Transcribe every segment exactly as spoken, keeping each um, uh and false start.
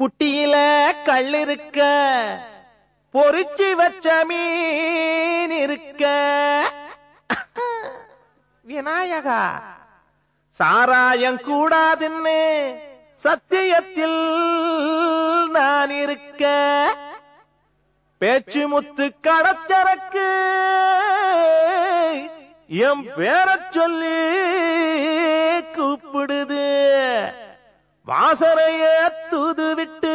புட்டியில கள்ளிருக்க, பொறிச்சு வச்ச மீன் இருக்க. விநாயகா, சாராயம் கூடாதுன்னு சத்தியத்தில் நான் இருக்க. பேச்சு முத்து கடச்சரக்கு எம் பேரச் சொல்லி கூப்பிடுது. வாசனைய தூது விட்டு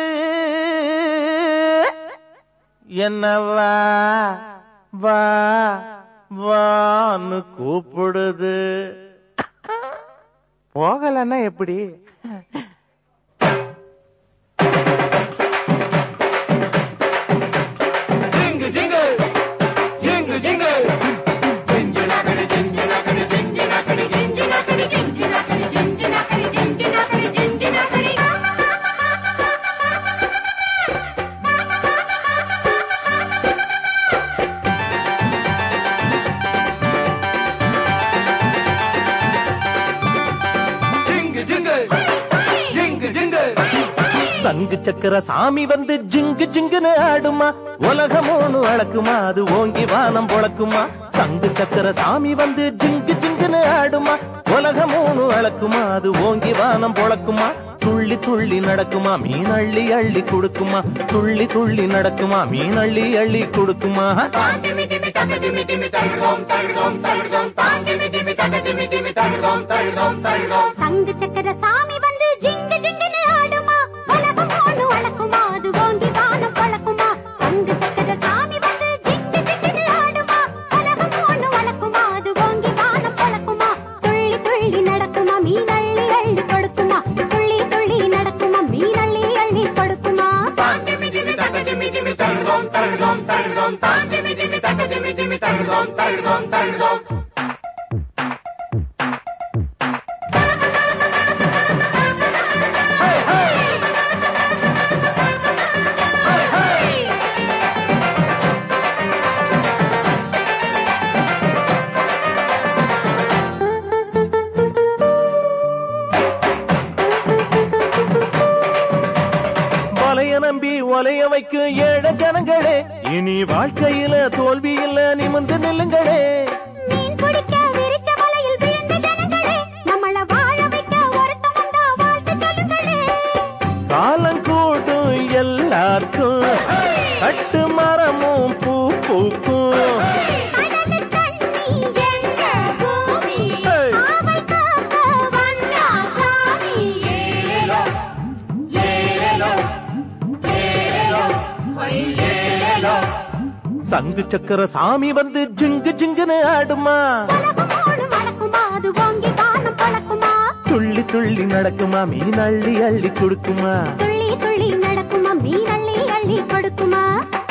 என்னவா வா வான்னு கூப்பிடுது. போகலன்னா எப்படி? சங்கு சக்கர சாமி வந்து ஜிங்கு ஜிங்குன்னு ஆடுமா, உலகமோனு அழக்குமா, அது ஓங்கி வானம் பொழக்குமா. சங்கு சக்கர சாமி வந்து ஜிங்கு ஜிங்குன்னு ஆடுமா, உலகமோனு அழக்குமா, அது ஓங்கி வானம் பொழக்குமா. துள்ளி துள்ளி நடக்குமா, மீன் அள்ளி அள்ளி கொடுக்குமா. துள்ளி துள்ளி நடக்குமா, மீன் அள்ளி அள்ளி கொடுக்குமா. சங்கு சக்கர சாமி வந்து ஜிங்கு ஜிங்குன்னு ஆடுமா, உலகமோனு அழக்குமா, அது ஓங்கி வானம் பொழக்குமா. சங்கு சக்கர சாமி வந்து ஜிங்கு ஜிங்குன்னு ஆடுமா, உலகமோனு அழக்குமா, அது ஓங்கி வானம் பொழக்குமா. துள்ளி துள்ளி நடக்குமா, மீன் அள்ளி அள்ளி கொடுக்குமா. துள்ளி துள்ளி நடக்குமா, மீன் அள்ளி அள்ளி கொடுக்குமா. நம்பி ஒலைய வைக்கும் ஏழை ஜனங்களே, இனி வாழ்க்கையில தோல்வி இல்ல, நிமிர்ந்து நில்லுங்களே. மீன் பிடிக்க விரிச்ச வலையில் விழுந்த ஜனங்களே, நம்மள வாழ வைக்க ஒருத்தன் வந்தா வாழ்த்து சொல்லுங்களே. காலம் கூட்டும் எல்லாருக்கும் கட்டு மரமும் பூ பூக்கும். சங்கு சக்கர சாமி வந்து ஜிங்கு ஜிங்குன்னு ஆடுமா, துள்ளி துள்ளி நடக்குமா, மீன் அள்ளி அள்ளி கொடுக்குமா. துள்ளி துள்ளி நடக்குமா, மீன் அள்ளி அள்ளி கொடுக்குமா.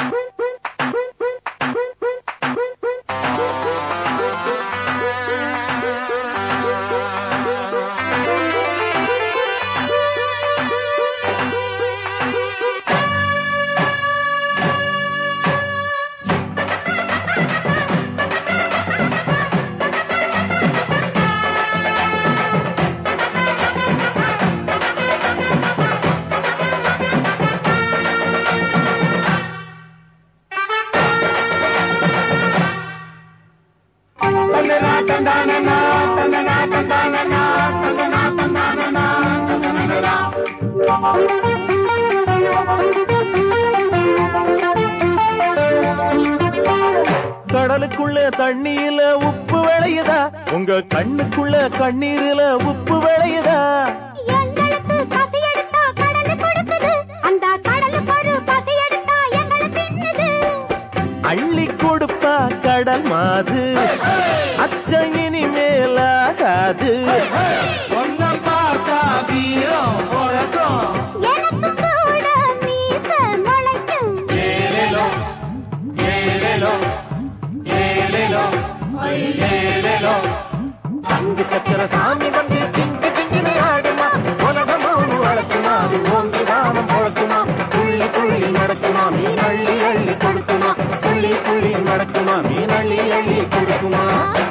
கடலுக்குள்ள தண்ணீர்ல உப்பு விளையுதா, உங்க கண்ணுக்குள்ள கண்ணீர்ல உப்பு விளையுதா. எங்களுக்கு பசி எடுத்தா கடலு கொடுக்குது, அந்த கடலுக்கு ஒரு பசி எடுத்தா எங்களை தின்னுது. அள்ளி கொடுப்பா கடல் மாது, அச்சம் இனிமேலாகாது. ஒன்ன பார்த்தா வீரம் உறக்கும், எனக்கு கூட மீச முளைக்கும். ஏலேலோ ஏலேலோ ஏலேலோ ஏலேலோ. சங்கு சக்கர சாமி வந்து ஜிங்கு ஜிங்குன்னு ஆடுமா, உலகமோனு அழக்குமா, அது ஓங்கி வானம் பொழக்குமா. துள்ளி துள்ளி நடக்குமா, மீன் அள்ளி அள்ளி கொடுக்குமா. துள்ளி துள்ளி நடக்குமா, மீன் அள்ளி அள்ளி கொடுக்குமா.